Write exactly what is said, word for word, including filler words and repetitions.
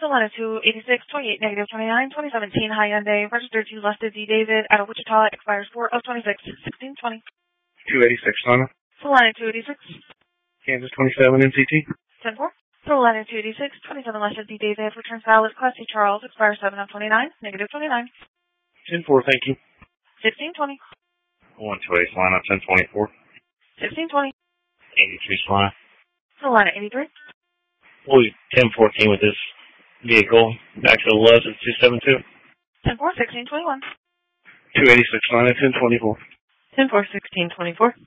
Solana two eighty-six twenty-eight negative twenty-nine twenty seventeen Hyundai registered to Lester D. David out of Wichita expires four of twenty-six sixteen twenty. two eighty-six Solana. Solana two eighty-six. Kansas twenty-seven N C T. ten four. Solana two eighty-six twenty-seven Lester D. David returns valid Class C Charles expires seven of twenty-nine negative twenty-nine. ten four, thank you. sixteen twenty. one twenty Solana ten twenty-four. sixteen twenty. eighty-three Solana. Solana eighty-three. We'll be ten fourteen with this vehicle. Actual loss is two seventy-two. ten four sixteen twenty-one. two eighty-six Solana ten twenty-four. ten four sixteen twenty-four.